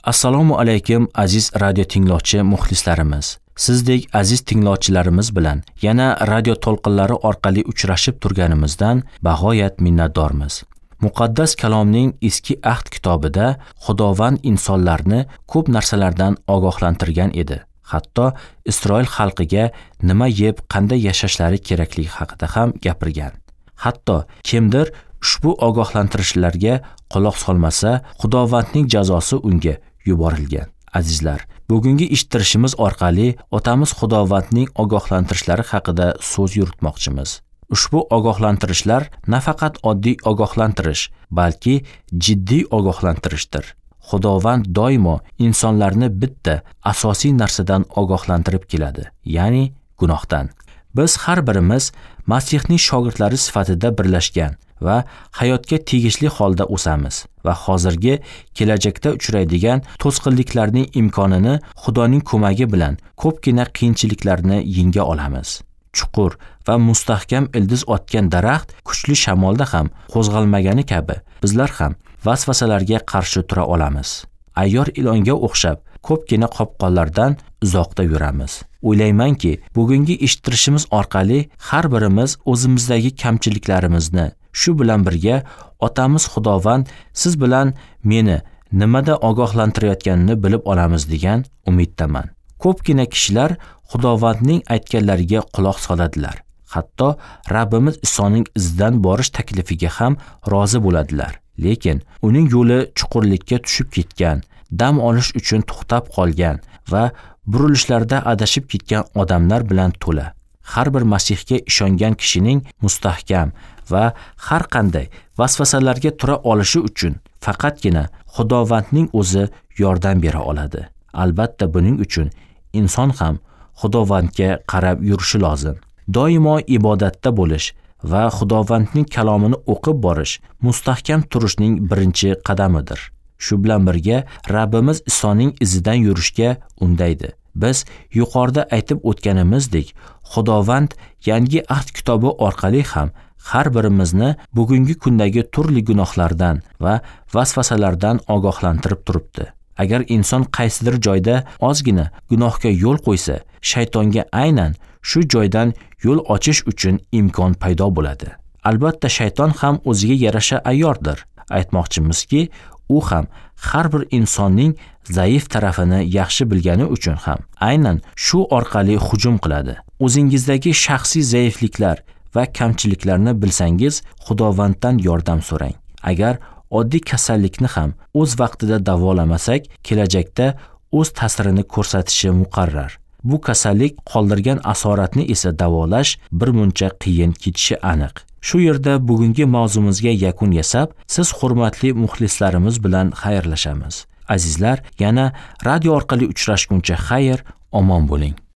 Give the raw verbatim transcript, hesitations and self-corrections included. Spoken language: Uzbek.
Assalomu alaykum aziz radio tinglovchi muxlislarimiz. Sizdek aziz tinglovchilarimiz bilan yana radio to'lqinlari orqali uchrashib turganimizdan bag'oyat minnatdormiz. Muqaddas kalomning eski ahd kitobida Xudovand insonlarni ko'p narsalardan ogohlantirgan edi. Hatto Isroil xalqiga nima yeb, qanday yashashlari kerakligi haqida ham gapirgan. Hatto kimdir ushbu ogohlantirishlarga quloq solmasa, Xudovandning jazosi unga yuborilgan. Azizlar, bugungi eshittirishimiz orqali otamiz Xudovandning ogohlantirishlari haqida so'z yuritmoqchimiz. Ushbu ogohlantirishlar nafaqat oddiy ogohlantirish, balki jiddiy ogohlantirishdir. Xudovand doimo insonlarni bitta asosiy narsadan ogohlantirib keladi, ya'ni gunohdan. Biz har birimiz Masihning shogirdlari sifatida birlashgan va hayotga tegishli holda o'samiz va hozirgi kelajakda uchraydigan to'sqinliklarning imkonini Xudoning ko'magi bilan ko'pgina qiyinchiliklarni yenga olamiz. Chuqur va mustahkam ildiz otgan daraxt kuchli shamolda ham qo'zg'almagani kabi bizlar ham vasvasalarga qarshi tura olamiz. Ayyor ilonga o'xshab ko'pgina qopqonlardan uzoqda yuramiz. O'ylaymanki, bugungi eshittirishimiz orqali har birimiz o'zimizdagi kamchiliklarimizni, shu bilan birga otamiz Xudovand siz bilan meni nimada ogohlantirayotganini bilib olamiz degan umiddaman. Ko'pgina kishilar Xudovandning aytganlariga quloq soladilar. Hatto Rabbimiz Isoning izidan borish taklifiga ham rozi bo'ladilar. Lekin uning yo'li chuqurlikka tushib ketgan, dam olish uchun to'xtab qolgan va burilishlarda adashib ketgan odamlar bilan to'la. Har bir Masihga ishongan kishining mustahkam va har qanday vasvasalarga tura olishi uchun faqatgina Xudovandning o'zi yordam bera oladi. Albatta buning uchun inson ham Xudovandga qarab yurishi lozim. Doimo ibodatda bo'lish va Xudovandning kalomini o'qib borish mustahkam turishning birinchi qadamidir. Shu bilan birga Rabbimiz Isoning izidan yurishga undaydi. Biz yuqorida aytib o'tganimizdek, Xudovand yangi ahd kitobi orqali ham har birimizni bugungi kundagi turli gunohlardan va vasvasalardan ogohlantirib turibdi. Agar inson qaysidir joyda ozgina gunohga yo'l qo'ysa, shaytonga aynan shu joydan yo'l ochish uchun imkon paydo bo'ladi. Albatta shayton ham o'ziga yarasha ayyordir. Aytmoqchimizki, u ham har bir insonning zaif tarafini yaxshi bilgani uchun ham aynan shu orqali hujum qiladi. O'zingizdagi shaxsiy zaifliklar va kamchiliklarni bilsangiz, Xudovanddan yordam so'rang. Agar oddiy kasallikni ham o'z vaqtida davolamasak, kelajakda o'z ta'sirini ko'rsatishi muqarrar. Bu kasallik qoldirgan asoratni esa davolash bir muncha qiyin ketishi aniq. Shu yerda bugungi mavzumizga yakun yasab, siz hurmatli muxlislarimiz bilan xayrlashamiz. Azizlar, yana radio orqali uchrashguncha xayr, omon bo'ling.